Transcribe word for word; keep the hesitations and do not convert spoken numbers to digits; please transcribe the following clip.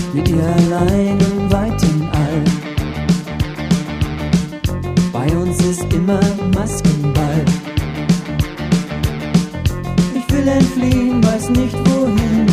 mit ihr allein im weiten All. Bei uns ist immer Maskenball. Ich will entfliehen, weiß nicht wohin.